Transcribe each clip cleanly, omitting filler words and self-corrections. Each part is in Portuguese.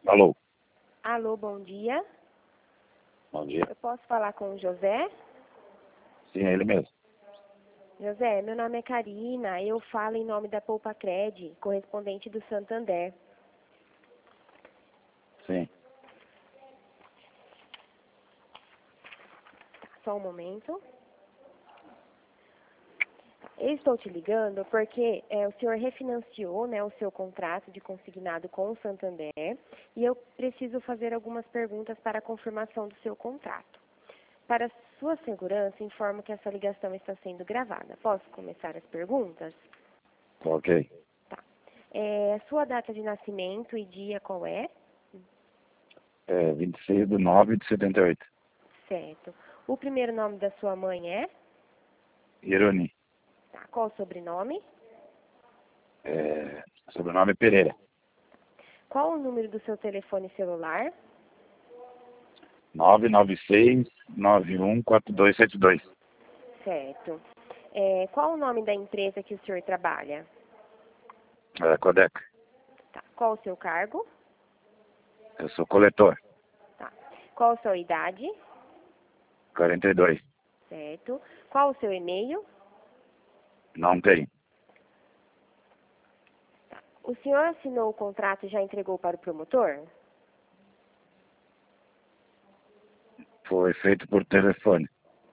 Alô? Alô, bom dia. Bom dia. Eu posso falar com o José? Sim, é ele mesmo. José, meu nome é Karina, eu falo em nome da Poupa Cred, correspondente do Santander. Sim. Só um momento. Eu estou te ligando porque o senhor refinanciou, né, o seu contrato de consignado com o Santander e eu preciso fazer algumas perguntas para a confirmação do seu contrato. Para sua segurança, informo que essa ligação está sendo gravada. Posso começar as perguntas? Ok. Tá. Sua data de nascimento e dia qual é? 26/9/78. Certo. O primeiro nome da sua mãe é? Ironi. Tá. Qual o sobrenome? Sobrenome Pereira. Qual o número do seu telefone celular? 996914272. Certo. Qual o nome da empresa que o senhor trabalha? Codec. Tá. Qual o seu cargo? Eu sou coletor. Tá. Qual a sua idade? 42. Certo. Qual o seu e-mail? Não tem. Tá. O senhor assinou o contrato e já entregou para o promotor? Foi feito por telefone.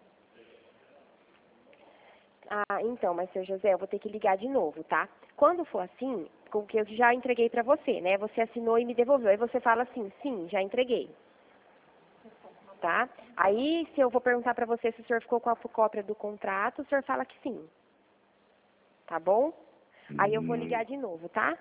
Ah, então, mas, seu José, eu vou ter que ligar de novo, tá? Quando for assim, com o que eu já entreguei para você, né? Você assinou e me devolveu. Aí você fala assim, sim, já entreguei. Tá? Aí, se eu vou perguntar para você se o senhor ficou com a cópia do contrato, o senhor fala que sim. Tá bom? Aí eu vou ligar de novo, tá?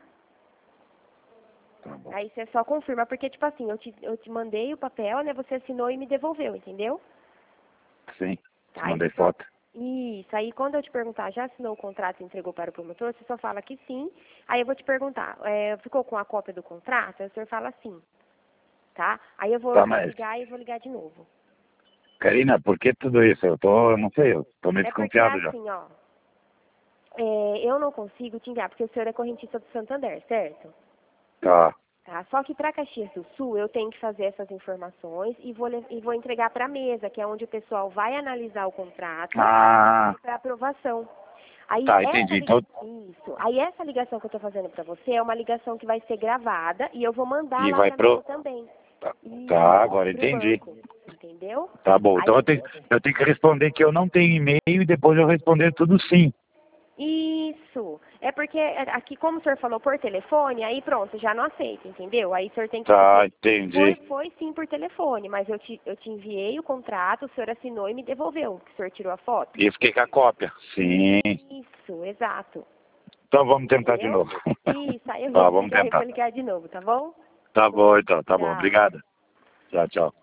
Tá bom. Aí você só confirma, porque, tipo assim, eu te mandei o papel, né? Você assinou e me devolveu, entendeu? Sim. Tá? Mandei Aí você só... foto. Isso. Aí quando eu te perguntar, já assinou o contrato e entregou para o promotor, você só fala que sim. Aí eu vou te perguntar, ficou com a cópia do contrato? Aí o senhor fala sim. Tá? Aí eu vou Tá, mas... ligar e vou ligar de novo. Karina, por que tudo isso? Eu não sei, eu tô meio É porque desconfiado já. assim, ó. Eu não consigo te enviar, porque o senhor é correntista do Santander, certo? Tá. Tá? Só que para Caxias do Sul eu tenho que fazer essas informações e vou entregar para a mesa, que é onde o pessoal vai analisar o contrato Ah, para aprovação. Aí tá, entendi. Então, isso. Aí essa ligação que eu estou fazendo para você é uma ligação que vai ser gravada e eu vou mandar e lá vai para a mesa pro... também. Tá, Isso, agora pro entendi. banco. Entendeu? Tá bom, então Aí eu tenho que responder que eu não tenho e-mail e depois eu responder tudo sim. isso. É porque aqui, como o senhor falou por telefone, aí pronto, já não aceita, entendeu? Aí o senhor tem que Tá, dizer, entendi. foi sim por telefone, mas eu te enviei o contrato, o senhor assinou e me devolveu, que o senhor tirou a foto. E fiquei com a cópia. Sim. Isso, exato. Então vamos tentar de Entendeu? novo. Isso, aí eu vou Tá, vamos desligar e vou tentar. ligar de novo, tá bom? Tá bom, então, tá bom. Tchau. Obrigado. Tchau, tchau.